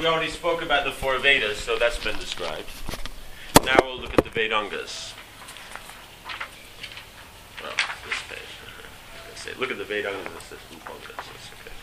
we already spoke about the four Vedas, so that's been described. Now we'll look at the Vedangas. Well, this page. Look at the Vedangas and the system Pungas. Okay.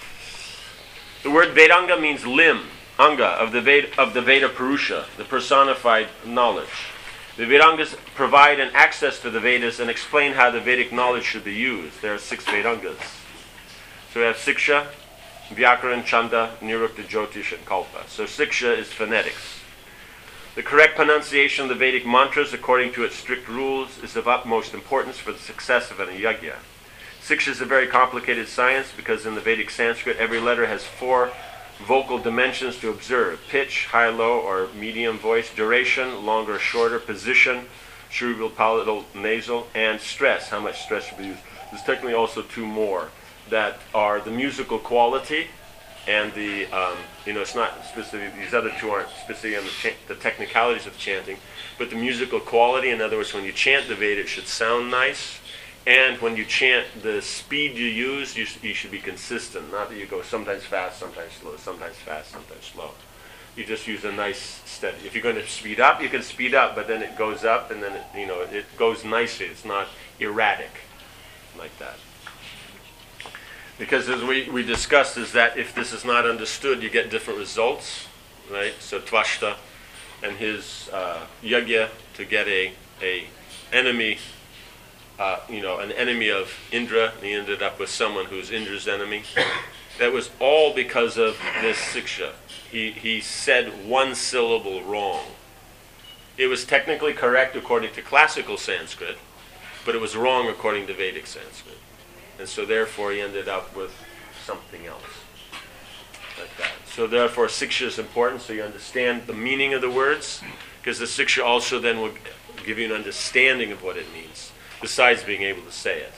The word Vedanga means limb, anga, of the Veda Purusha, the personified knowledge. The Vedangas provide an access to the Vedas and explain how the Vedic knowledge should be used. There are 6 Vedangas. So we have Siksha, Vyakaran, Chanda, Nirukta, Jyotish, and Kalpa. So Siksha is phonetics. The correct pronunciation of the Vedic mantras according to its strict rules is of utmost importance for the success of an yajna. Siksha is a very complicated science because in the Vedic Sanskrit every letter has 4 vocal dimensions to observe: pitch, high, low, or medium voice; duration, longer, shorter; position, cerebral, palatal, nasal; and stress, how much stress should be used. There's technically also 2 more that are the musical quality and the, it's not specific, these other 2 aren't specific on the technicalities of chanting, but the musical quality. In other words, when you chant the Veda, it should sound nice. And when you chant, the speed you use, you should be consistent. Not that you go sometimes fast, sometimes slow, sometimes fast, sometimes slow. You just use a nice steady. If you're going to speed up, you can speed up, but then it goes up, and then it goes nicely. It's not erratic like that. Because as we discussed, is that if this is not understood, you get different results, right? So Tvashta and his yajna to get a enemy. An enemy of Indra, and he ended up with someone who's Indra's enemy. That was all because of this siksha. He said 1 syllable wrong. It was technically correct according to classical Sanskrit, but it was wrong according to Vedic Sanskrit. And so therefore he ended up with something else. Like that. So therefore siksha is important, so you understand the meaning of the words, because the siksha also then will give you an understanding of what it means, besides being able to say it.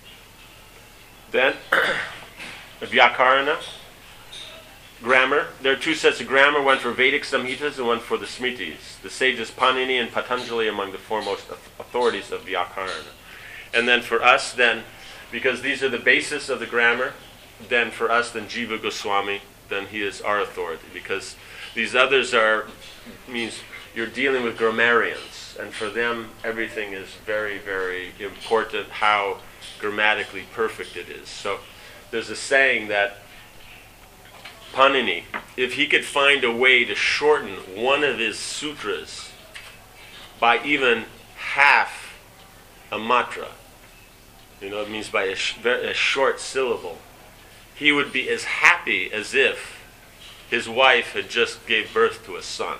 Then, Vyakarana, grammar. There are 2 sets of grammar, one for Vedic Samhitas and one for the Smritis. The sages Panini and Patanjali among the foremost authorities of Vyakarana. And then for us, because these are the basis of the grammar, then for us, Jiva Goswami, then he is our authority, because these others means you're dealing with grammarians. And for them, everything is very, very important, how grammatically perfect it is. So there's a saying that Panini, if he could find a way to shorten one of his sutras by even half a matra, it means by a short syllable, he would be as happy as if his wife had just gave birth to a son.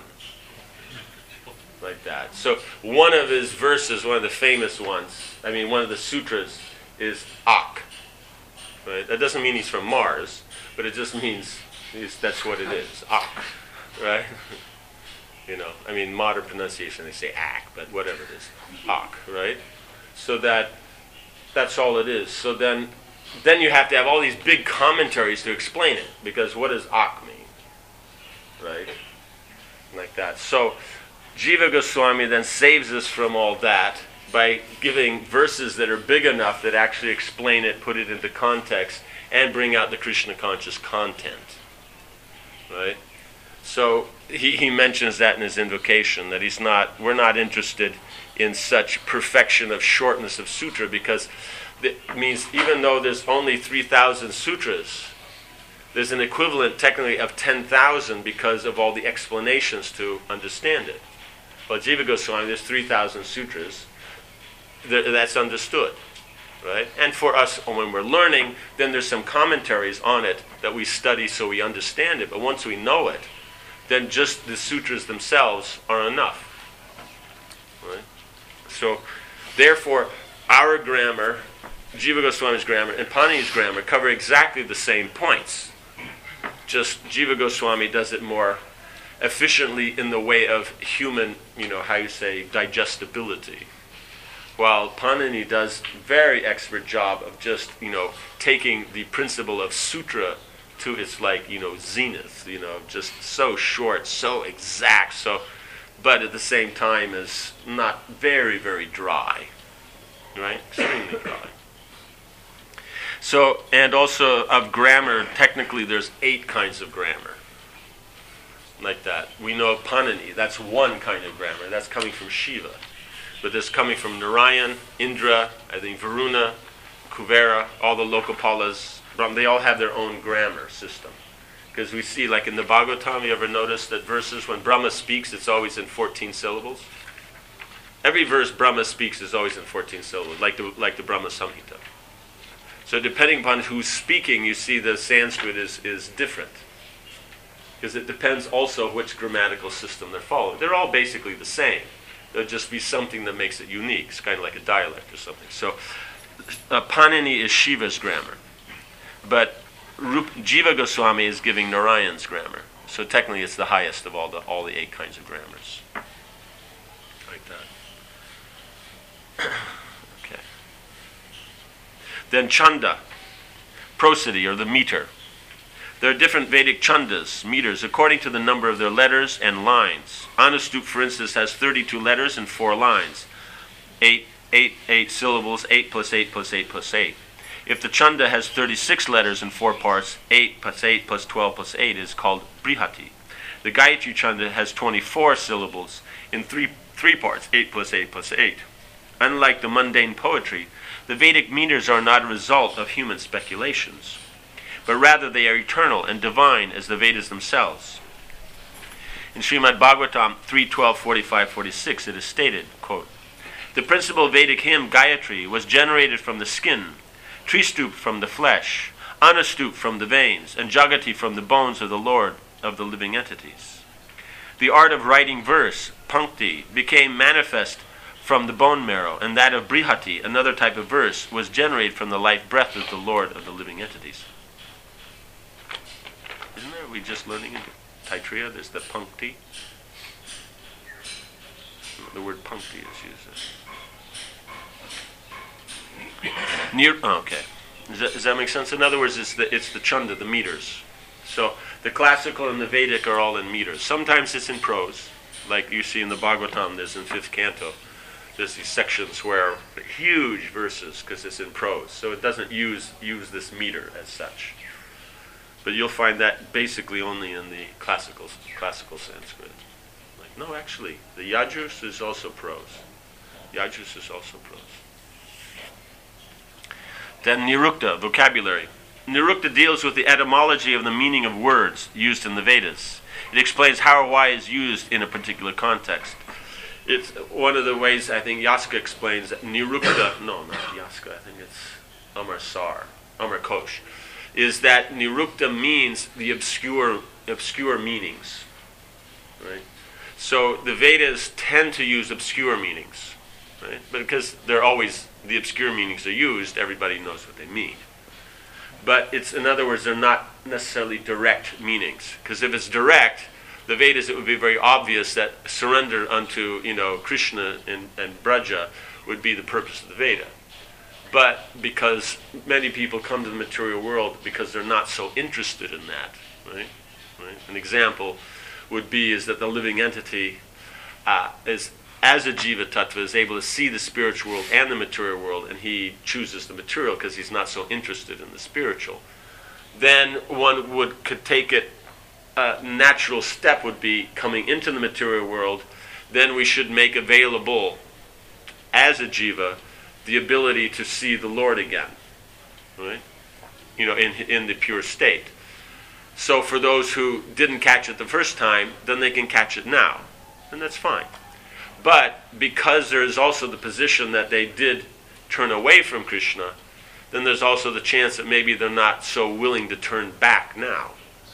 Like that. So one of his verses, one of the famous ones, one of the sutras is Ak. Right? That doesn't mean he's from Mars, but it just means that's what it is. Ak. Right? Modern pronunciation, they say Ak, but whatever it is. Ak, right? So that's all it is. So then you have to have all these big commentaries to explain it, because what does Ak mean? Right? Like that. So Jiva Goswami then saves us from all that by giving verses that are big enough that actually explain it, put it into context, and bring out the Krishna conscious content. Right? So he mentions that in his invocation, that we're not interested in such perfection of shortness of sutra, because it means even though there's only 3,000 sutras, there's an equivalent technically of 10,000 because of all the explanations to understand it. Well, Jiva Goswami, there's 3,000 sutras. That's understood, right? And for us, when we're learning, then there's some commentaries on it that we study so we understand it. But once we know it, then just the sutras themselves are enough, right? So, therefore, our grammar, Jiva Goswami's grammar, and Panini's grammar cover exactly the same points. Just Jiva Goswami does it more efficiently in the way of human, digestibility. While Panini does very expert job of just, taking the principle of sutra to its zenith, just so short, so exact, but at the same time is not very, very dry, right? Extremely dry. So, and also of grammar, technically there's 8 kinds of grammar. like that. We know Panini, that's one kind of grammar. That's coming from Shiva. But there's coming from Narayan, Indra, I think Varuna, Kuvera, all the Lokapalas, they all have their own grammar system. Because we see, like in the Bhagavatam, you ever notice that verses, when Brahma speaks, it's always in 14 syllables? Every verse Brahma speaks is always in 14 syllables, like the Brahma Samhita. So depending upon who's speaking, you see the Sanskrit is different. Because it depends also which grammatical system they're following. They're all basically the same. There'll just be something that makes it unique. It's kind of like a dialect or something. So Panini is Shiva's grammar. But Jiva Goswami is giving Narayan's grammar. So technically it's the highest of all the 8 kinds of grammars. Like that. Okay. Then Chanda, prosody, or the meter. There are different Vedic chandas, meters, according to the number of their letters and lines. Anustup, for instance, has 32 letters and 4 lines. 8 syllables, 8 plus 8 plus 8 plus 8. If the chanda has 36 letters and 4 parts, 8 plus 8 plus 12 plus 8 is called Brihati. The Gayatri chanda has 24 syllables in 3 parts, 8 plus 8 plus 8. Unlike the mundane poetry, the Vedic meters are not a result of human speculations, but rather they are eternal and divine as the Vedas themselves. In Srimad Bhagavatam 3.12.45-46 it is stated, quote, "The principal Vedic hymn, Gayatri, was generated from the skin, Tristup from the flesh, Anustup from the veins, and Jagati from the bones of the Lord of the living entities. The art of writing verse, Pankti, became manifest from the bone marrow, and that of Brihati, another type of verse, was generated from the life breath of the Lord of the living entities." Isn't there, we just learning in Taittiriya, there's the Pankti. The word Pankti is used. Okay. Does that make sense? In other words, it's the chanda, the meters. So the classical and the Vedic are all in meters. Sometimes it's in prose, like you see in the Bhagavatam, there's in 5th canto. There's these sections where huge verses, because it's in prose. So it doesn't use this meter as such. But you'll find that basically only in the classical Sanskrit. Like, no, actually, the Yajus is also prose. Yajus is also prose. Then Nirukta, vocabulary. Nirukta deals with the etymology of the meaning of words used in the Vedas. It explains how or why is used in a particular context. It's one of the ways I think Yaska explains that Nirukta, no, not Yaska, I think it's Amar Kosh, is that Nirukta means the obscure meanings. Right? So the Vedas tend to use obscure meanings. Right? But because they're always, the obscure meanings are used, everybody knows what they mean. But it's, in other words, they're not necessarily direct meanings. Because if it's direct, the Vedas, it would be very obvious that surrender unto, Krishna and Braja would be the purpose of the Veda. But because many people come to the material world because they're not so interested in that, right? An example would be is that the living entity is, as a Jiva Tattva, is able to see the spiritual world and the material world, and he chooses the material because he's not so interested in the spiritual. Then one could take it, natural step would be coming into the material world, then we should make available, as a Jiva, the ability to see the Lord again, right? In the pure state. So for those who didn't catch it the first time, then they can catch it now, and that's fine. But because there is also the position that they did turn away from Krishna, then there's also the chance that maybe they're not so willing to turn back now.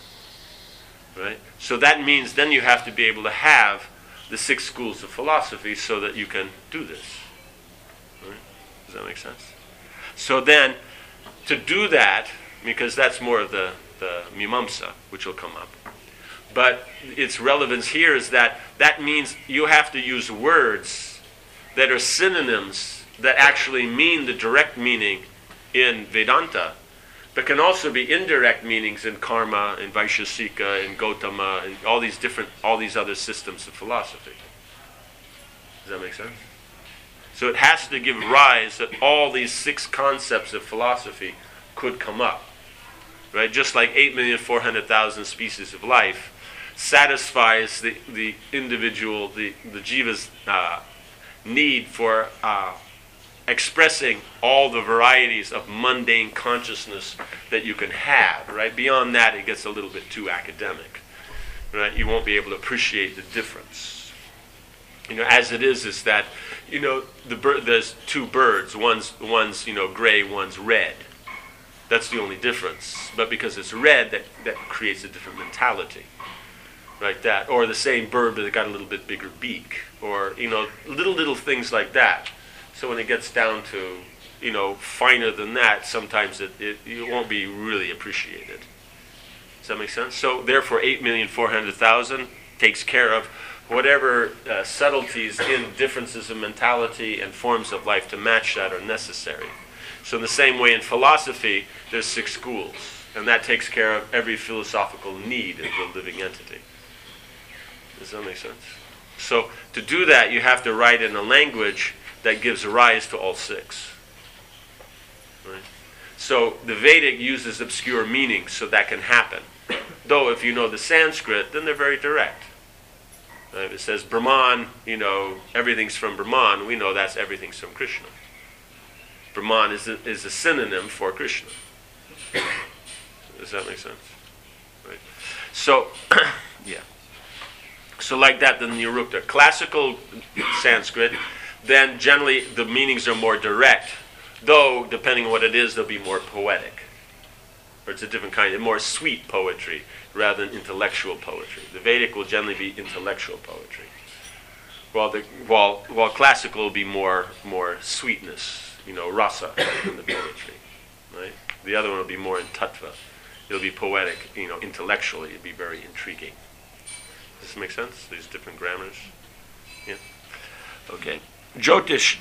Right? So that means then you have to be able to have the 6 schools of philosophy so that you can do this. Right? Does that make sense? So then, to do that, because that's more of the Mimamsa, which will come up, but its relevance here is that means you have to use words that are synonyms that actually mean the direct meaning in Vedanta, but can also be indirect meanings in Karma, in Vaishesika, in Gautama, and all these other systems of philosophy. Does that make sense? So it has to give rise that all these 6 concepts of philosophy could come up. Right? Just like 8,400,000 species of life, satisfies the individual, the jiva's need for expressing all the varieties of mundane consciousness that you can have, right? Beyond that, it gets a little bit too academic, right? You won't be able to appreciate the difference. As it is that, there's two birds. One's gray, one's red. That's the only difference. But because it's red, that creates a different mentality, like that. Or the same bird, but it got a little bit bigger beak. Or, little things like that. So when it gets down to, finer than that, sometimes it won't be really appreciated. Does that make sense? So therefore, 8,400,000 takes care of whatever subtleties in differences of mentality and forms of life to match that are necessary. So in the same way in philosophy, there's 6 schools, and that takes care of every philosophical need of the living entity. Does that make sense? So to do that, you have to write in a language that gives rise to all 6. Right? So the Vedic uses obscure meanings so that can happen. Though if you know the Sanskrit, then they're very direct. If it says Brahman, everything's from Brahman, we know that's everything's from Krishna. Brahman is a synonym for Krishna. Does that make sense? Right. So, yeah. So like that, the Nirukta. Classical Sanskrit, then generally the meanings are more direct, though depending on what it is, they'll be more poetic. Or it's a different kind of more sweet poetry rather than intellectual poetry. The Vedic will generally be intellectual poetry, while classical will be more sweetness, rasa in the poetry, right? The other one will be more in tattva. It'll be poetic, intellectually. It'll be very intriguing. Does this make sense? These different grammars. Yeah. Okay. Jyotish.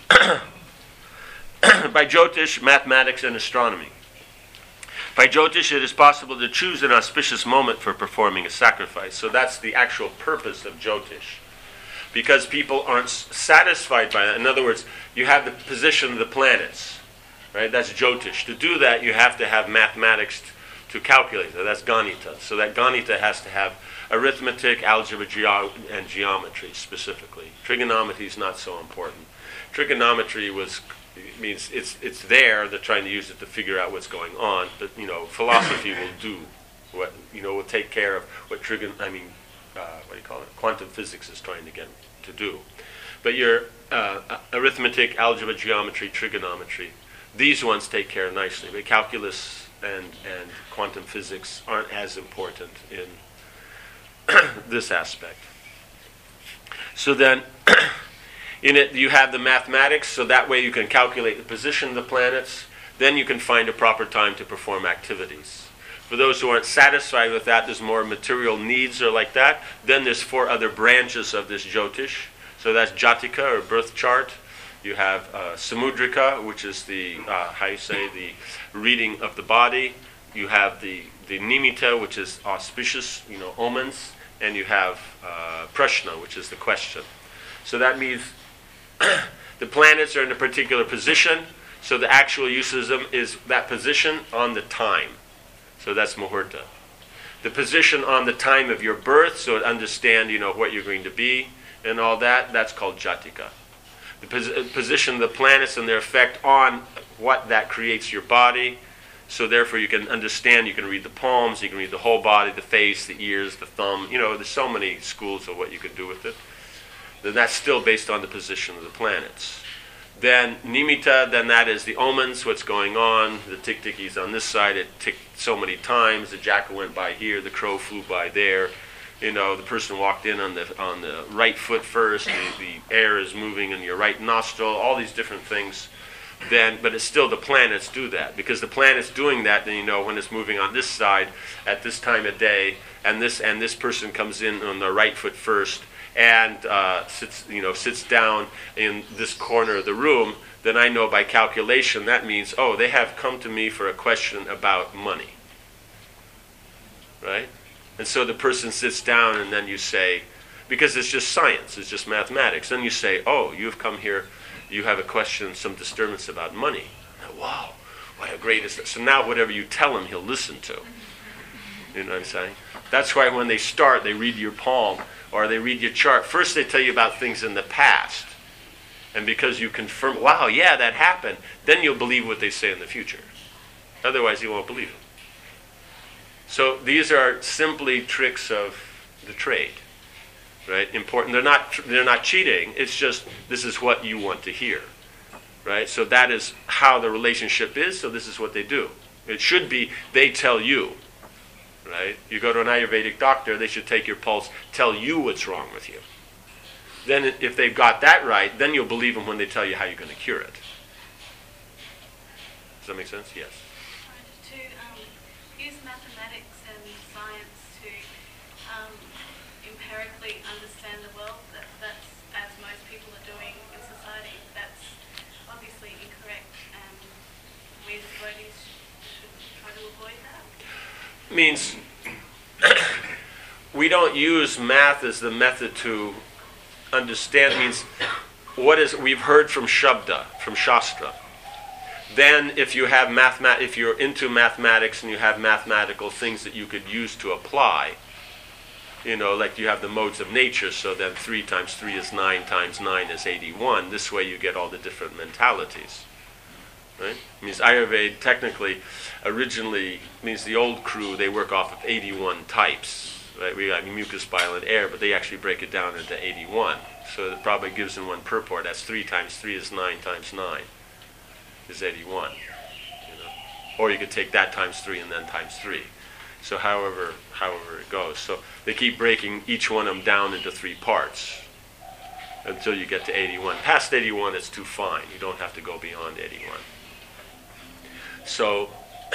By Jyotish, mathematics and astronomy. By Jyotish, it is possible to choose an auspicious moment for performing a sacrifice. So that's the actual purpose of Jyotish. Because people aren't satisfied by that. In other words, you have the position of the planets, right? That's Jyotish. To do that, you have to have mathematics to calculate that. That's Ganita. So that Ganita has to have arithmetic, algebra, and geometry specifically. Trigonometry is not so important. Trigonometry means it's there. They're trying to use it to figure out what's going on. But philosophy will do what will take care of what quantum physics is trying to get to do. But your arithmetic, algebra, geometry, trigonometry, these ones take care nicely. But calculus and quantum physics aren't as important in this aspect. So then, in it you have the mathematics, so that way you can calculate the position of the planets. Then you can find a proper time to perform activities. For those who aren't satisfied with that, there's more material needs or like that. Then there's 4 other branches of this Jyotish. So that's Jatika, or birth chart. You have Samudrika, which is the the reading of the body. You have the Nimitta, which is auspicious, omens. And you have Prashna, which is the question. So that means the planets are in a particular position. So the actual use of them is that position on the time. So that's Muhurta. The position on the time of your birth, so to understand, what you're going to be and all that, that's called Jatika. The position of the planets and their effect on what that creates your body, so therefore you can understand, you can read the palms, you can read the whole body, the face, the ears, the thumb, there's so many schools of what you can do with it. Then that's still based on the position of the planets. Then Nimitta, then that is the omens, what's going on. The tick-ticky's on this side, it ticked so many times. The jackal went by here, the crow flew by there. The person walked in on the right foot first, the air is moving in your right nostril, all these different things. But it's still the planets do that. Because the planet's doing that, then when it's moving on this side at this time of day, and this person comes in on the right foot first, and sits down in this corner of the room, then I know by calculation that means, they have come to me for a question about money. Right? And so the person sits down and then you say, because it's just science, it's just mathematics, then you say, you've come here, you have a question, some disturbance about money. Wow, how great is that? So now whatever you tell him, he'll listen to. You know what I'm saying? That's why when they start, they read your palm or they read your chart. First they tell you about things in the past. And because you confirm, wow, yeah, that happened, then you'll believe what they say in the future. Otherwise, you won't believe them. So these are simply tricks of the trade, right? Important. They're not cheating. It's just this is what you want to hear, right? So that is how the relationship is. So this is what they do. It should be they tell you, right? You go to an Ayurvedic doctor, they should take your pulse, tell you what's wrong with you. Then if they've got that right, then you'll believe them when they tell you how you're going to cure it. Does that make sense? Yes. To use mathematics and science to empirically understand the world, that's as most people are doing in society, that's obviously incorrect, and we as devotees should try to avoid that. Means we don't use math as the method to understand. Means we've heard from Shabda, from Shastra. Then if you have if you're into mathematics and you have mathematical things that you could use to apply, like you have the modes of nature, so then 3 times 3 is 9 times 9 is 81. This way you get all the different mentalities. Right? It means Ayurveda technically originally means the old crew, they work off of 81 types. Right? We got mucus, bile, and air, but they actually break it down into 81. So it probably gives in one purport. That's 3 times 3 is 9 times 9 is 81. Or you could take that times 3 and then times 3. So however it goes. So they keep breaking each one of them down into 3 parts until you get to 81. Past 81, it's too fine. You don't have to go beyond 81. So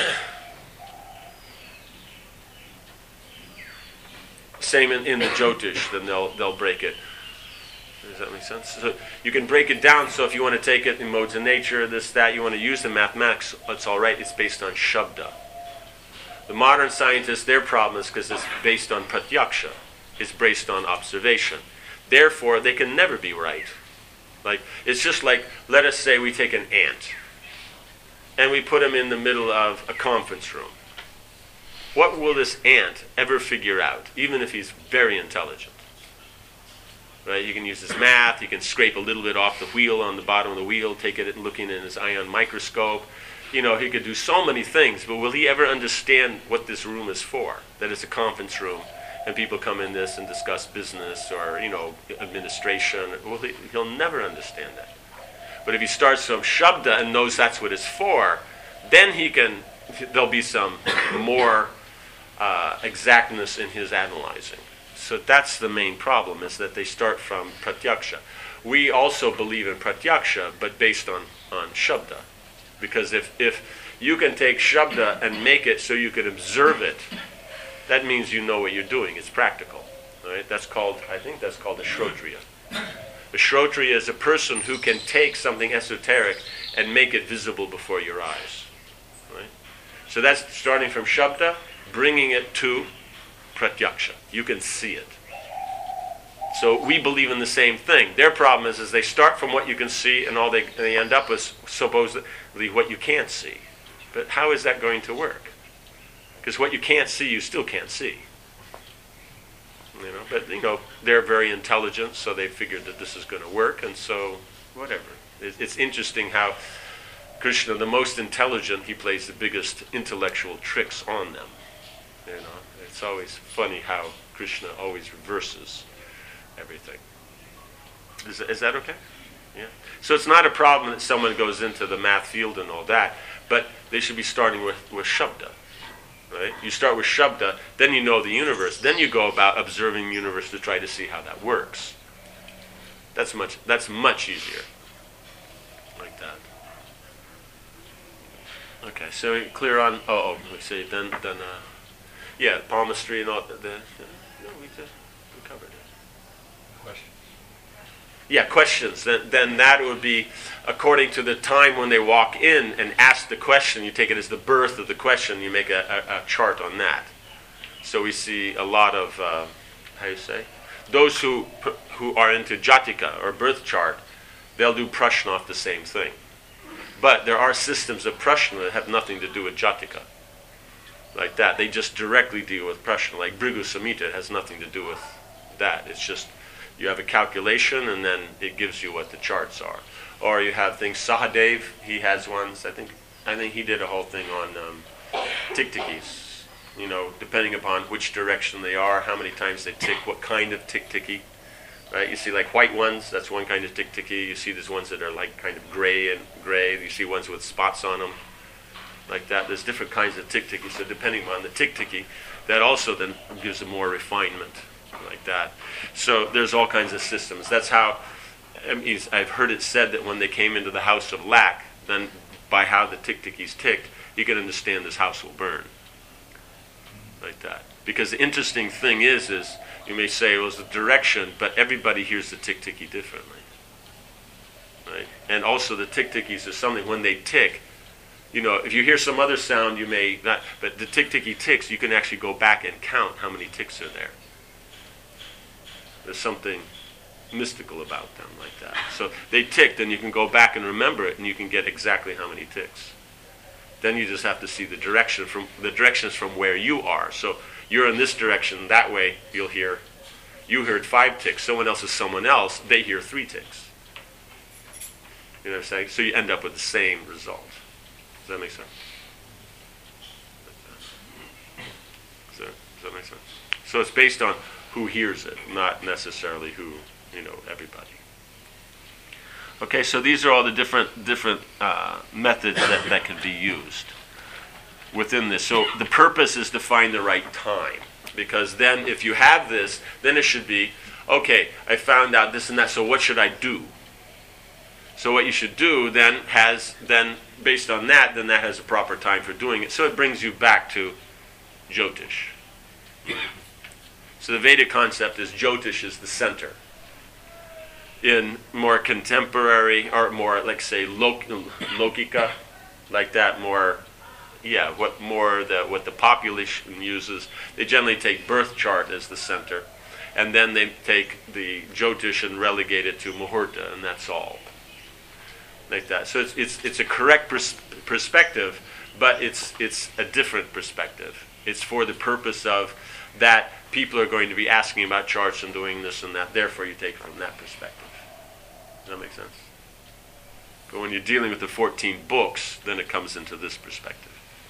same in the Jyotish, then they'll break it. Does that make sense? So you can break it down, so if you want to take it in modes of nature, this, that, you want to use the mathematics, it's all right, it's based on Shabda. The modern scientists, their problem is because it's based on Pratyaksha. It's based on observation. Therefore, they can never be right. It's just like, let us say we take an ant, and we put him in the middle of a conference room. What will this ant ever figure out, even if he's very intelligent? Right? You can use his math, you can scrape a little bit off the wheel on the bottom of the wheel, take it and looking in his ion microscope. He could do so many things, but will he ever understand what this room is for? That it's a conference room, and people come in this and discuss business or, administration. Well, he'll never understand that. But if he starts from Shabda and knows that's what it's for, then there'll be some more exactness in his analyzing. So that's the main problem, is that they start from Pratyaksha. We also believe in Pratyaksha, but based on Shabda. Because if you can take Shabda and make it so you can observe it, that means you know what you're doing. It's practical. Right? I think that's called a Shrotriya. A Shrotriya is a person who can take something esoteric and make it visible before your eyes. Right? So that's starting from Shabda, bringing it to Pratyaksha. You can see it. So we believe in the same thing. Their problem is they start from what you can see, and all they end up with supposedly what you can't see. But how is that going to work? Because what you can't see, you still can't see. But they're very intelligent, so they figured that this is going to work, and so whatever. It's interesting how Krishna, the most intelligent, he plays the biggest intellectual tricks on them. It's always funny how Krishna always reverses everything. Is that okay? Yeah. So it's not a problem that someone goes into the math field and all that, but they should be starting with Shabda. Right? You start with Shabda, then you know the universe, then you go about observing the universe to try to see how that works. That's much easier. Like that. Okay, so we're clear on let's see, then palmistry and all we covered it. Questions? Yeah, questions. Then that would be according to the time when they walk in and ask the question. You take it as the birth of the question. You make a chart on that. So we see a lot of those who are into Jatika or birth chart. They'll do Prashna off the same thing. But there are systems of Prashna that have nothing to do with Jatika. like that. They just directly deal with Prashna. Like Bhrigu Samhita, it has nothing to do with that. It's just you have a calculation and then it gives you what the charts are. Or you have things, Sahadev, he has ones, I think he did a whole thing on tiktikis, depending upon which direction they are, how many times they tick, what kind of tiktiki. Right? You see like white ones, that's one kind of tiktiki. You see these ones that are like kind of gray. You see ones with spots on them, like that. There's different kinds of tiktiki. So depending on the tiktiki, that also then gives a more refinement, like that. So there's all kinds of systems. That's how, I've heard it said that when they came into the house of lack, then by how the tiktikis ticked, you can understand this house will burn, like that. Because the interesting thing is you may say it was the direction, but everybody hears the tick-ticky differently. Right? And also the tick-tickies is something, when they tick, if you hear some other sound, you may not, but the tick-ticky ticks, you can actually go back and count how many ticks are there. There's something mystical about them, like that. So they ticked, and you can go back and remember it, and you can get exactly how many ticks. Then you just have to see the directions from where you are. So you're in this direction, that way you heard 5 ticks, someone else is someone else, they hear 3 ticks. You know what I'm saying? So you end up with the same result. Does that make sense? Does that make sense? So it's based on who hears it, not necessarily who, everybody. Okay, so these are all the different methods that can be used within this. So the purpose is to find the right time, because then if you have this, then it should be, okay, I found out this and that, so what should I do? So what you should do then based on that, then that has a proper time for doing it. So it brings you back to Jyotish. So the Vedic concept is Jyotish is the center. In more contemporary, or more, like say, Lokika, like that, more, what the population uses, they generally take birth chart as the center, and then they take the Jyotish and relegate it to Muhurta, and that's all. Like that. So it's a correct perspective, but it's a different perspective. It's for the purpose of that people are going to be asking about charts and doing this and that, therefore you take it from that perspective. Does that make sense? But when you're dealing with the 14 books, then it comes into this perspective.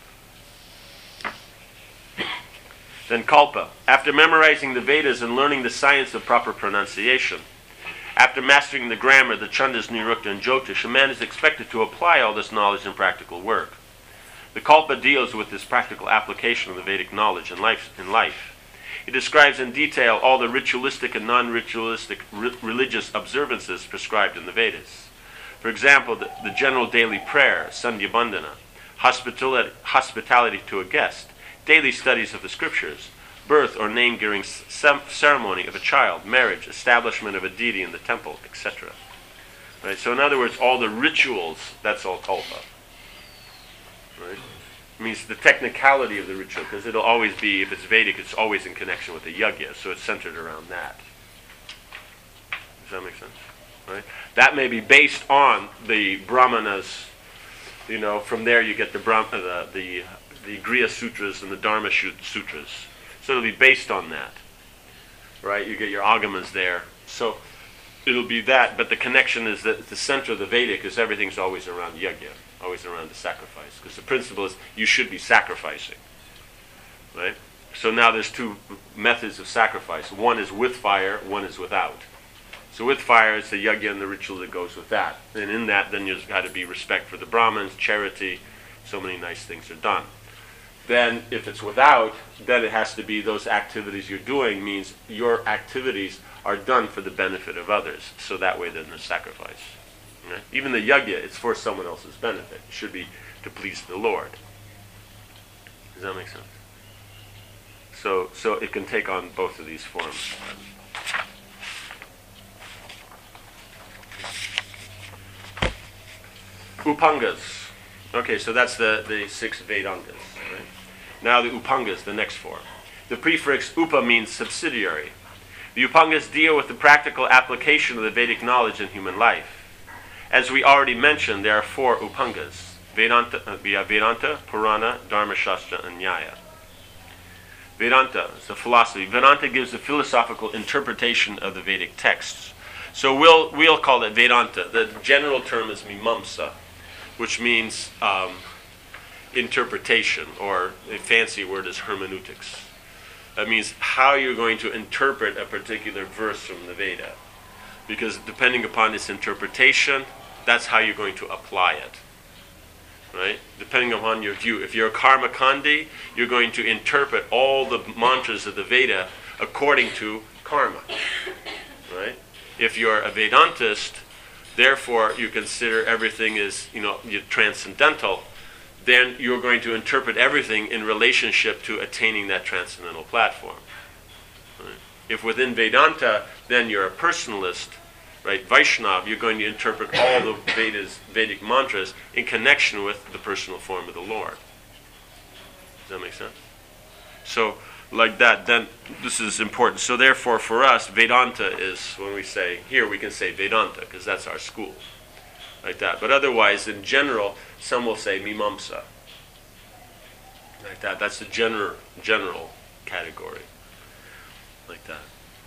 Then Kalpa. After memorizing the Vedas and learning the science of proper pronunciation, after mastering the grammar, the Chandas, Nirukta, and Jyotish, a man is expected to apply all this knowledge in practical work. The Kalpa deals with this practical application of the Vedic knowledge in life. It describes in detail all the ritualistic and non-ritualistic religious observances prescribed in the Vedas. For example, the general daily prayer, Sandhya Bandhana, hospitality to a guest, daily studies of the scriptures, birth or name-giving ceremony of a child, marriage, establishment of a deity in the temple, etc. Right? So in other words, all the rituals, that's all Kalpa. Right? It means the technicality of the ritual, because it'll always be, if it's Vedic, it's always in connection with the yajna, so it's centered around that. Does that make sense? Right? That may be based on the Brahmanas, from there you get the Griya Sutras and the Dharma Sutras. So it'll be based on that. Right? You get your agamas there. So it'll be that, but the connection is that the center of the Vedic is everything's always around yajna, always around the sacrifice. Because the principle is you should be sacrificing. Right? So now there's 2 methods of sacrifice. One is with fire, one is without. So with fire, it's the yajna and the ritual that goes with that. And in that, then there's got to be respect for the Brahmins, charity, so many nice things are done. Then if it's without, then it has to be those activities you're doing means your activities are done for the benefit of others. So that way then there's sacrifice. Right? Even the yajna, it's for someone else's benefit. It should be to please the Lord. Does that make sense? So it can take on both of these forms. Upangas. Okay, so that's the 6 Vedangas. Right? Now the Upangas, the next form. The prefix upa means subsidiary. The Upangas deal with the practical application of the Vedic knowledge in human life. As we already mentioned, there are 4 Upangas. Vedanta, Purana, Dharma Shastra, and Nyaya. Vedanta is a philosophy. Vedanta gives a philosophical interpretation of the Vedic texts. So we'll call it Vedanta. The general term is Mimamsa, which means interpretation, or a fancy word is hermeneutics. That means how you're going to interpret a particular verse from the Veda. Because depending upon its interpretation, that's how you're going to apply it. Right? Depending upon your view. If you're a Karmakandi, you're going to interpret all the mantras of the Veda according to karma. Right? If you're a Vedantist, therefore you consider everything as, transcendental, then you're going to interpret everything in relationship to attaining that transcendental platform. Right? If within Vedanta, then you're a personalist, right? Vaishnava, you're going to interpret all the Vedic mantras in connection with the personal form of the Lord. Does that make sense? So, like that, then this is important. So therefore, for us, Vedanta is, when we say, here we can say Vedanta, because that's our school. Like that. But otherwise, in general, some will say Mimamsa. Like that. That's the general category. Like that.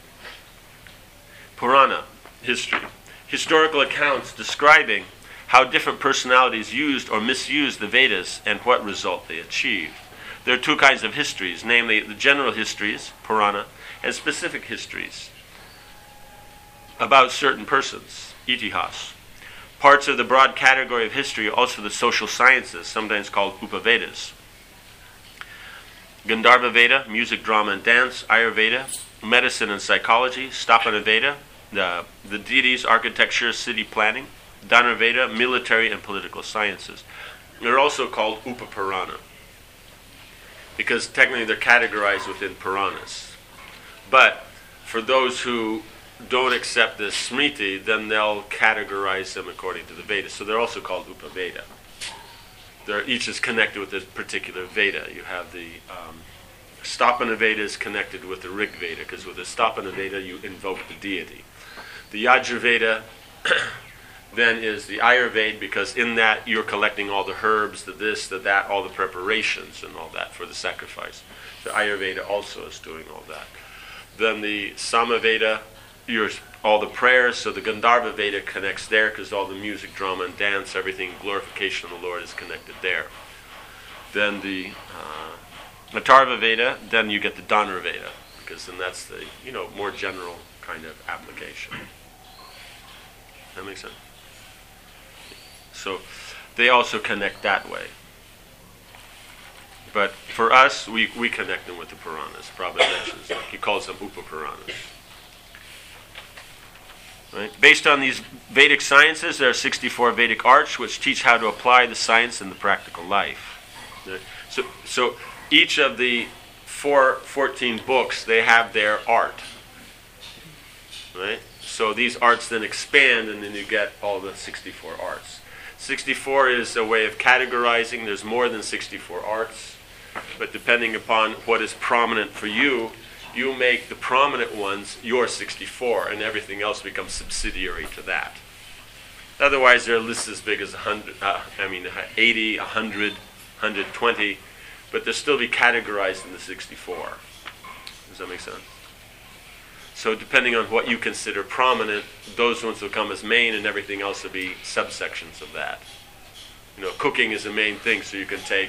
Purana, history. Historical accounts describing how different personalities used or misused the Vedas and what result they achieved. There are two kinds of histories, namely the general histories, Purana, and specific histories about certain persons, Itihas. Parts of the broad category of history are also the social sciences, sometimes called Upavedas. Gandharva Veda, music, drama, and dance. Ayurveda, medicine and psychology. Stapana Veda, the deities, architecture, city planning. Dhanurveda, military and political sciences. They're also called Upapurana, because technically they're categorized within Puranas. But for those who don't accept this Smriti, then they'll categorize them according to the Vedas. So they're also called Upaveda. Each is connected with a particular Veda. You have the Stapana Veda is connected with the Rig Veda, because with the Stapana Veda you invoke the deity. The Yajurveda then is the Ayurveda, because in that you're collecting all the herbs, the this, the that, all the preparations and all that for the sacrifice. The Ayurveda also is doing all that. Then the Samaveda, all the prayers, so the Gandharva Veda connects there, because all the music, drama, and dance, everything, glorification of the Lord is connected there. Then the Atharva Veda, then you get the Dhanurveda, because then that's the more general kind of application. That makes sense? So they also connect that way. But for us, we connect them with the Puranas. Prabhupada mentions that. He calls them Upapuranas. Right? Based on these Vedic sciences, there are 64 Vedic arts which teach how to apply the science in the practical life. Right? So each of the 14 books, they have their art. Right? So these arts then expand, and then you get all the 64 arts. 64 is a way of categorizing. There's more than 64 arts. But depending upon what is prominent for you, you make the prominent ones your 64, and everything else becomes subsidiary to that. Otherwise, there are lists as big as 80, 100, 120, but they'll still be categorized in the 64. Does that make sense? So depending on what you consider prominent, those ones will come as main, and everything else will be subsections of that. Cooking is the main thing, so you can take,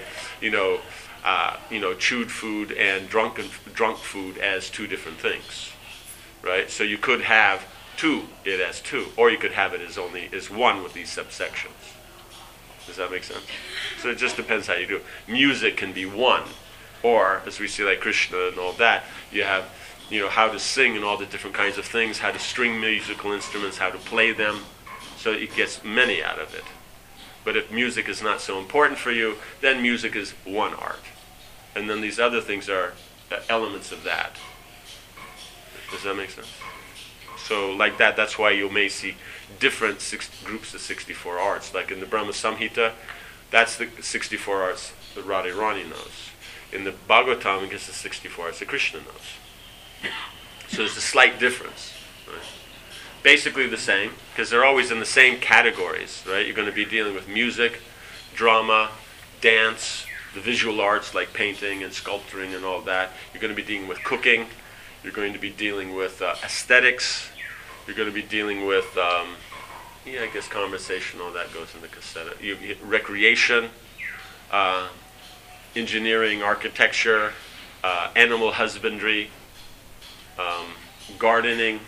chewed food and drunk food as two different things, right? So you could have it as two, or you could have it as one with these subsections. Does that make sense? So it just depends how you do it. Music can be one, or as we see like Krishna and all that, you have how to sing and all the different kinds of things, how to string musical instruments, how to play them. So it gets many out of it. But if music is not so important for you, then music is one art. And then these other things are elements of that. Does that make sense? So like that's why you may see different groups of 64 arts. Like in the Brahma Samhita, that's the 64 arts that Radharani knows. In the Bhagavatam, it gets the 64 arts that Krishna knows. So there's a slight difference. Right? Basically the same, because they're always in the same categories. Right? You're going to be dealing with music, drama, dance, the visual arts like painting and sculpturing and all that. You're going to be dealing with cooking. You're going to be dealing with aesthetics. You're going to be dealing with, I guess conversation, all that goes in the cassette. Recreation, engineering, architecture, animal husbandry, gardening,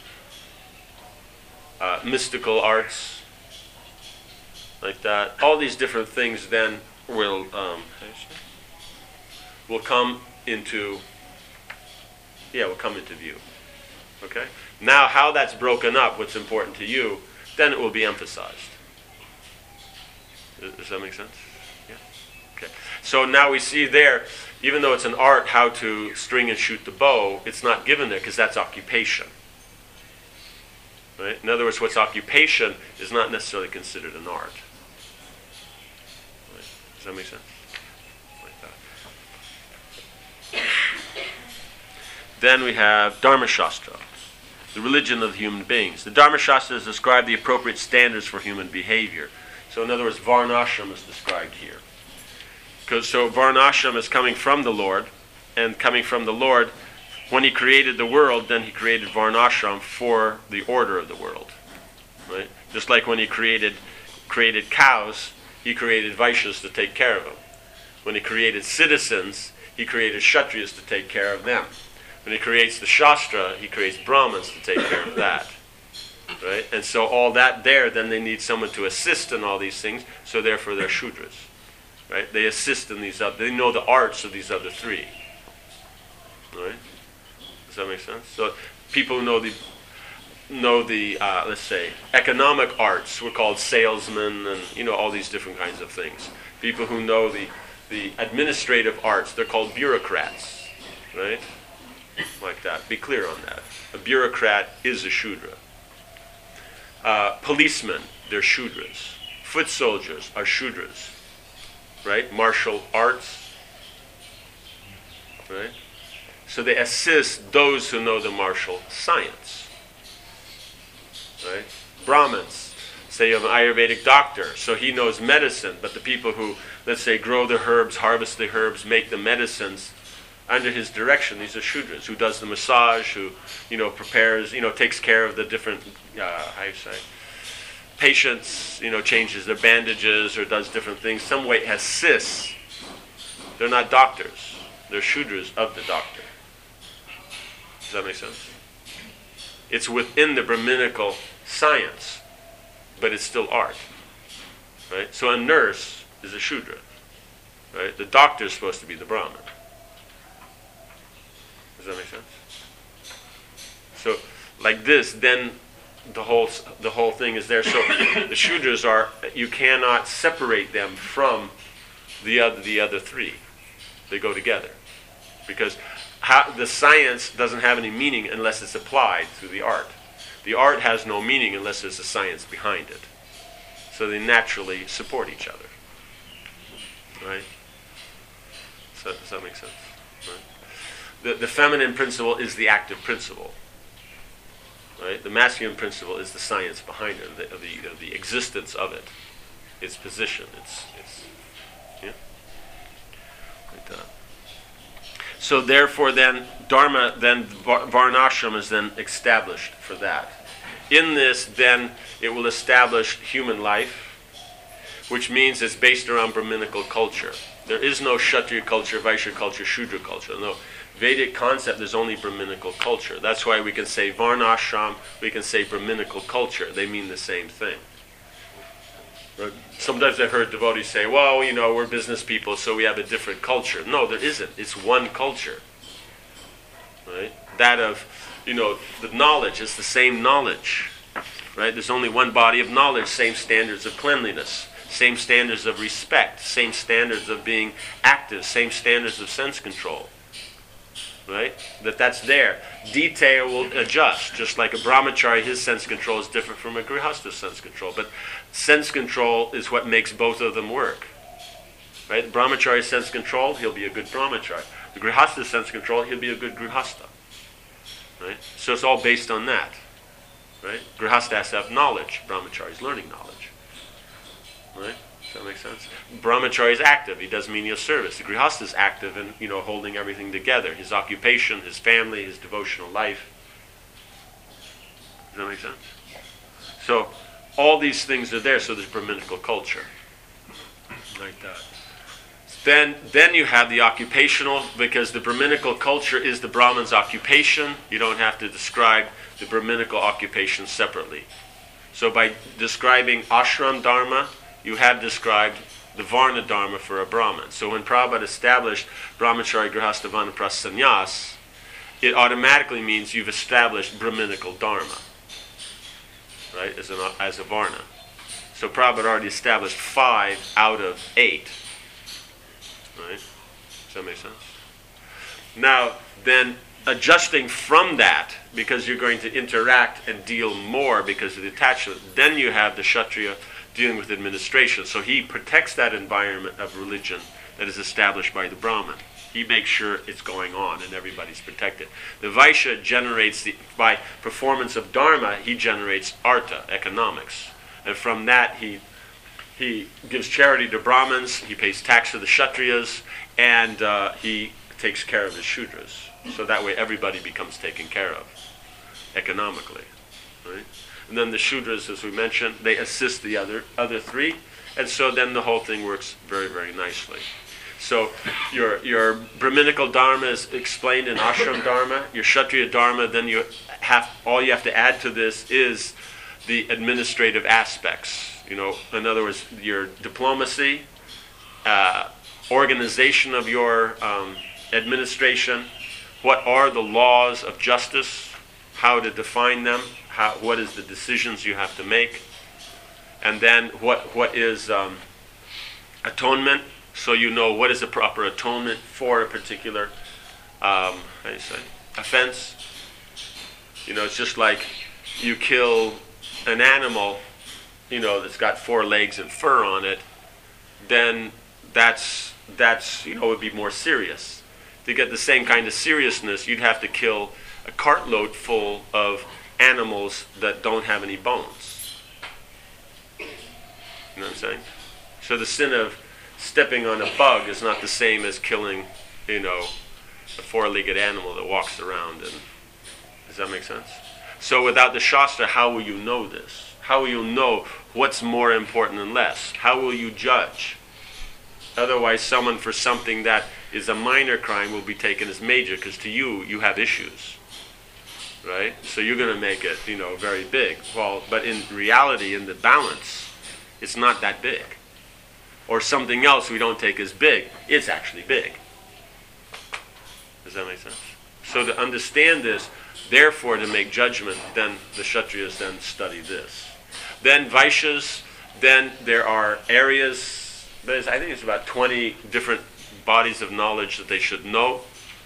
mystical arts, like that. All these different things then will come into view. Okay? Now how that's broken up, what's important to you, then it will be emphasized. Does that make sense? Yeah? Okay. So now we see there, even though it's an art how to string and shoot the bow, it's not given there because that's occupation. Right? In other words, what's occupation is not necessarily considered an art. Right? Does that make sense? Like that. Then we have Dharma Shastra, the religion of the human beings. The Dharma Shastras describe the appropriate standards for human behavior. So in other words, Varnashram is described here. So Varnashram is coming from the Lord, and coming from the Lord, when he created the world, then he created Varnashram for the order of the world. Right? Just like when he created cows, he created Vaishyas to take care of them. When he created citizens, he created Kshatriyas to take care of them. When he creates the Shastra, he creates Brahmins to take care of that. Right? And so all that there, then they need someone to assist in all these things, so therefore they're Shudras. Right? They assist in these other, they know the arts of these other three. Right? Does that make sense? So people who know the let's say, economic arts were called salesmen and, all these different kinds of things. People who know the administrative arts, they're called bureaucrats. Right? Like that. Be clear on that. A bureaucrat is a Shudra. Policemen, they're Shudras. Foot soldiers are Shudras. Right? Martial arts. Right? So they assist those who know the martial science. Right? Brahmins, say you have an Ayurvedic doctor, so he knows medicine, but the people who, let's say, grow the herbs, harvest the herbs, make the medicines, under his direction, these are Shudras, who does the massage, who, prepares, takes care of the different, patients, changes their bandages or does different things. Some way assists. They're not doctors. They're Shudras of the doctor. Does that make sense? It's within the Brahminical science, but it's still art. Right? So a nurse is a Shudra. Right? The doctor is supposed to be the Brahmin. Does that make sense? So, like this, then the whole thing is there. So the Shudras are, you cannot separate them from the other three. They go together, because the science doesn't have any meaning unless it's applied through the art. The art has no meaning unless there's a science behind it. So they naturally support each other. Right? So, does that make sense? Right? The feminine principle is the active principle. Right? The masculine principle is the science behind it, of the existence of it, its position, its like that. So therefore, then Dharma, then Varnashram is then established for that. In this, then it will establish human life, which means it's based around Brahminical culture. There is no Kshatriya culture, Vaishya culture, Shudra culture. No. Vedic concept, there's only Brahminical culture. That's why we can say Varnashram, we can say Brahminical culture. They mean the same thing. Right? Sometimes I've heard devotees say, well, we're business people, so we have a different culture. No, there isn't. It's one culture. Right? That of, the knowledge is the same knowledge. Right? There's only one body of knowledge, same standards of cleanliness, same standards of respect, same standards of being active, same standards of sense control. Right? That's there. Detail will adjust. Just like a brahmachari, his sense control is different from a grihasta's sense control. But sense control is what makes both of them work. Right? The brahmachari's sense control, he'll be a good brahmachari. The grihasta's sense control, he'll be a good grihasta. Right? So it's all based on that. Right? Grihasta has to have knowledge. Brahmachari is learning knowledge. Right? Does that make sense? Brahmachari is active. He does menial service. The grihastha is active in, holding everything together. His occupation, his family, his devotional life. Does that make sense? So all these things are there, so there's Brahminical culture. Like that. Then you have the occupational, because the Brahminical culture is the Brahman's occupation. You don't have to describe the Brahminical occupation separately. So by describing ashram dharma, you have described the varna dharma for a Brahmin. So when Prabhupada established brahmachari, grihastha, vanaprastha, sannyas, it automatically means you've established Brahminical dharma, right, as a varna. So Prabhupada already established 5 out of 8. Right? Does that make sense? Now, then adjusting from that, because you're going to interact and deal more because of the attachment, then you have the Kshatriya dealing with administration. So he protects that environment of religion that is established by the Brahman. He makes sure it's going on and everybody's protected. The Vaishya generates, by performance of dharma, he generates artha, economics. And from that, he gives charity to Brahmins, he pays tax to the Kshatriyas, and he takes care of his Shudras. So that way everybody becomes taken care of economically. Right? And then the Shudras, as we mentioned, they assist the other 3. And so then the whole thing works very, very nicely. So your Brahminical Dharma is explained in Ashram Dharma. Your Kshatriya Dharma, then all you have to add to this is the administrative aspects. In other words, your diplomacy, organization of your administration, what are the laws of justice, how to define them, what is the decisions you have to make, and then what is atonement, so you know what is the proper atonement for a particular offense. It's just like you kill an animal, that's got 4 legs and fur on it, then that's would be more serious. To get the same kind of seriousness, you'd have to kill a cartload full of animals that don't have any bones. You know what I'm saying? So the sin of stepping on a bug is not the same as killing, a 4-legged animal that walks around. And does that make sense? So without the Shastra, how will you know this? How will you know what's more important and less? How will you judge? Otherwise, someone for something that is a minor crime will be taken as major, because to you have issues. Right? So you're going to make it, very big. Well, but in reality, in the balance, it's not that big. Or something else we don't take as big, it's actually big. Does that make sense? So to understand this, therefore to make judgment, then the Kshatriyas then study this. Then Vaishyas, then there are areas, I think it's about 20 different bodies of knowledge that they should know,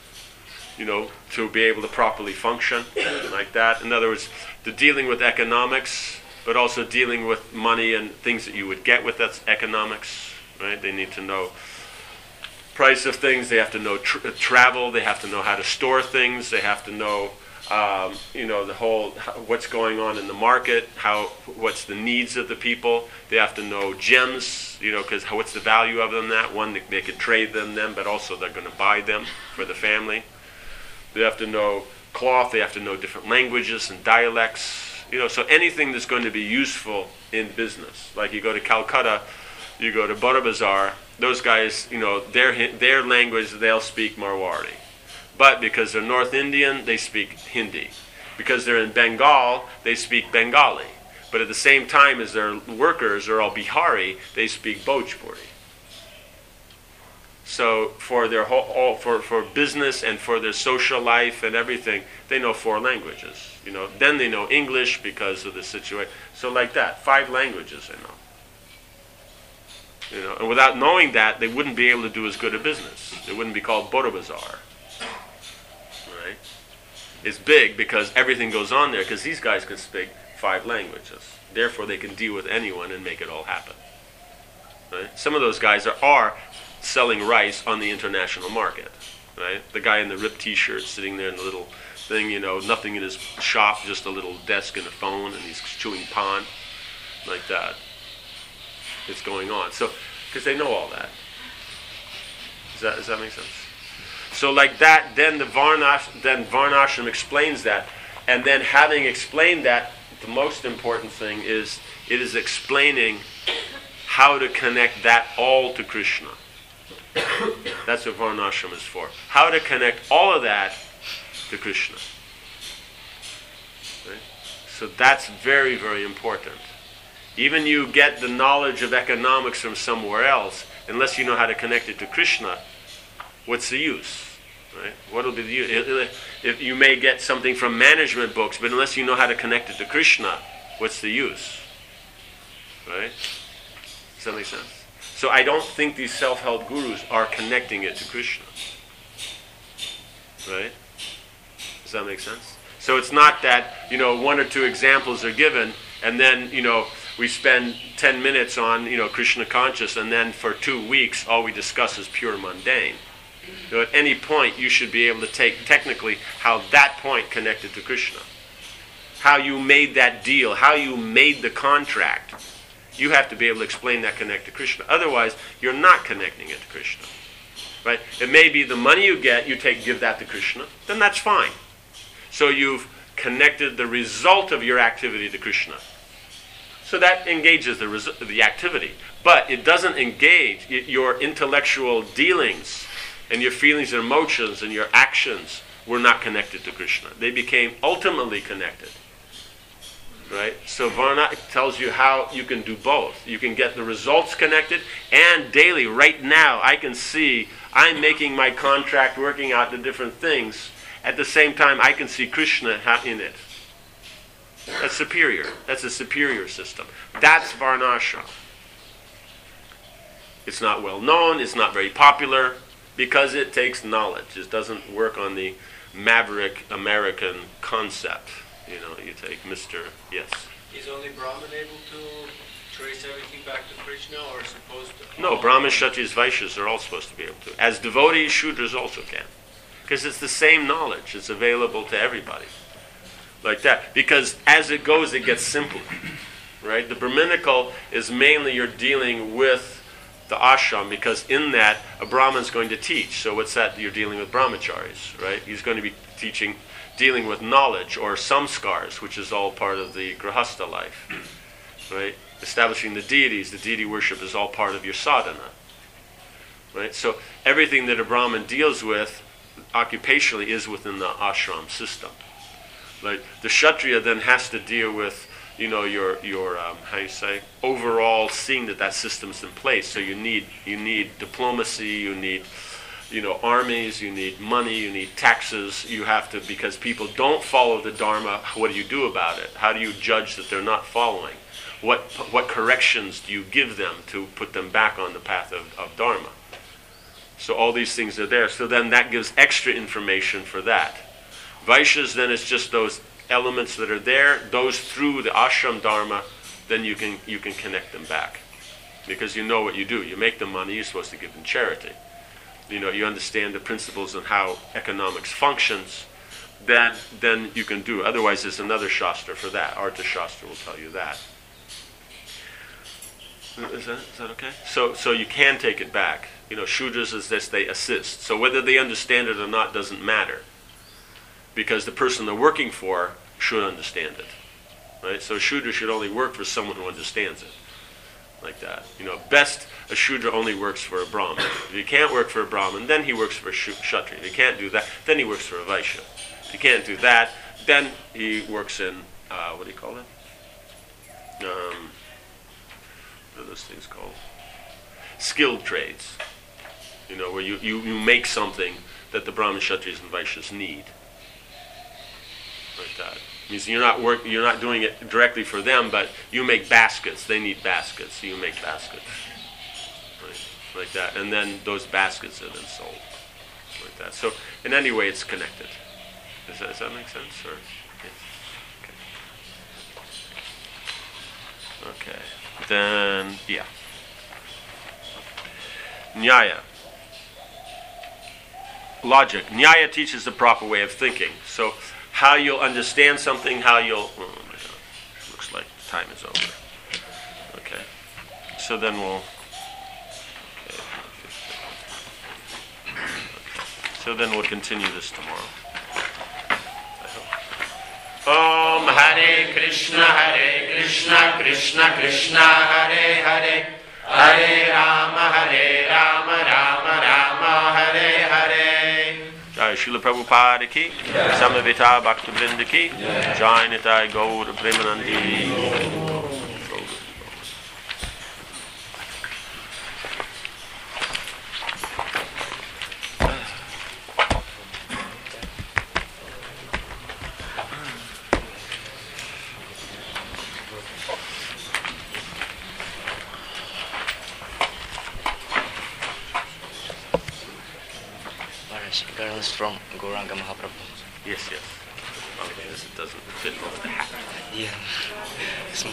to be able to properly function, like that. In other words, the dealing with economics, but also dealing with money and things that you would get with that economics, right? They need to know price of things, they have to know travel, they have to know how to store things, they have to know the whole what's going on in the market, what's the needs of the people. They have to know gems, because what's the value of them? That one, they could trade them, but also they're going to buy them for the family. They have to know cloth. They have to know different languages and dialects. So anything that's going to be useful in business. Like you go to Calcutta, you go to Bora Bazar. Those guys, their language, they'll speak Marwari. But because they're North Indian, they speak Hindi. Because they're in Bengal, they speak Bengali. But at the same time as their workers are all Bihari, they speak Bhojpuri. So for their for business and for their social life and everything, they know 4 languages. Then they know English because of the situation. So like that, 5 languages they know. And without knowing that, they wouldn't be able to do as good a business. It wouldn't be called Bora Bazar. Is big because everything goes on there, because these guys can speak 5 languages. Therefore, they can deal with anyone and make it all happen. Right? Some of those guys are selling rice on the international market. Right? The guy in the ripped T-shirt sitting there in the little thing, nothing in his shop, just a little desk and a phone, and he's chewing pan, like that. that's going on. So, because they know all that. Does that make sense? So like that, then Varnashram explains that, and then having explained that, the most important thing is it is explaining how to connect that all to Krishna. That's what Varnashram is for. How to connect all of that to Krishna. Right? So that's very, very important. Even you get the knowledge of economics from somewhere else, unless you know how to connect it to Krishna, what's the use? Right? What will be the use? If you may get something from management books, but unless you know how to connect it to Krishna, what's the use? Right? Does that make sense? So I don't think these self-help gurus are connecting it to Krishna. Right? Does that make sense? So it's not that, one or two examples are given, and then, we spend 10 minutes on, Krishna conscious, and then for 2 weeks, all we discuss is pure mundane. At any point, you should be able to take technically how that point connected to Krishna. How you made that deal, how you made the contract. You have to be able to explain that connect to Krishna. Otherwise, you're not connecting it to Krishna. Right? It may be the money you get, give that to Krishna, then that's fine. So you've connected the result of your activity to Krishna. So that engages the activity. But it doesn't engage your intellectual dealings and your feelings and emotions and your actions were not connected to Krishna. They became ultimately connected. Right? So Varna tells you how you can do both. You can get the results connected, and daily, right now, I can see I'm making my contract, working out the different things. At the same time, I can see Krishna in it. That's superior. That's a superior system. That's Varnashram. It's not well known. It's not very popular because it takes knowledge. It doesn't work on the maverick American concept. You take Mr. Yes. Is only Brahman able to trace everything back to Krishna, or supposed to? No, Brahmins, Kshatriyas, Vaishyas are all supposed to be able to. As devotees, Shudras also can. Because it's the same knowledge. It's available to everybody. Like that. Because as it goes, it gets simpler. Right? The Brahminical is mainly you're dealing with the ashram, because in that, a Brahman's going to teach. So what's that? You're dealing with brahmacharis, right? He's going to be dealing with knowledge or samskars, which is all part of the grihastha life. Right? Establishing the deities, the deity worship is all part of your sadhana. Right? So everything that a Brahmin deals with occupationally is within the ashram system. Like the Kshatriya then has to deal with, your overall seeing that system's in place. So you need diplomacy, you need, armies, you need money, you need taxes. You have to, because people don't follow the Dharma, what do you do about it? How do you judge that they're not following? What corrections do you give them to put them back on the path of Dharma? So all these things are there. So then that gives extra information for that. Vaishyas, then it's just those elements that are there. Those through the ashram dharma, then you can connect them back. Because you know what you do. You make the money, you're supposed to give in charity. You understand the principles of how economics functions, then you can do. Otherwise, there's another shastra for that. Artha Shastra will tell you that. Is that okay? So you can take it back. Shudras is this, they assist. So whether they understand it or not doesn't matter. Because the person they're working for should understand it. Right? So a Shudra should only work for someone who understands it. Like that. Best a Shudra only works for a Brahmin. If he can't work for a Brahmin, then he works for a Kshatriya. If he can't do that, then he works for a Vaishya. If he can't do that, then he works in, what do you call it? What are those things called? Skilled trades. Where you make something that the Brahmin, Kshatriyas, and Vaishyas need. Like that. It means you're not doing it directly for them, but you make baskets. They need baskets, so you make baskets. Right? Like that. And then those baskets are then sold. Like that. So in any way it's connected. Does that make sense? Or yeah. Okay. Then Nyaya. Logic. Nyaya teaches the proper way of thinking. So how you'll understand something, oh my God, looks like time is over. Okay. so then we'll. So then we'll continue this tomorrow. Om Hare Krishna, Krishna Krishna, Hare Hare, Hare Rama, Rama Rama, Hare Hare. Jai Srila Prabhupada ki, Samavita Bhaktivinoda ki, Jai Nitai Gaur Premanandi. Girls from Gauranga Mahaprabhu. Yes. Okay, this doesn't fit with the hat. Yeah. Small.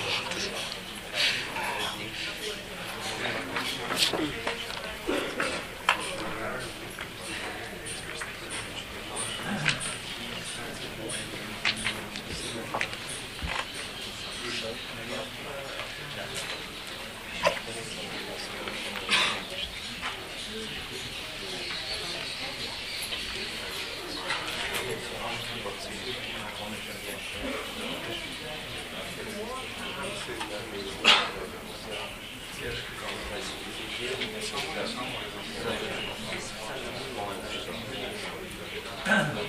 Yes.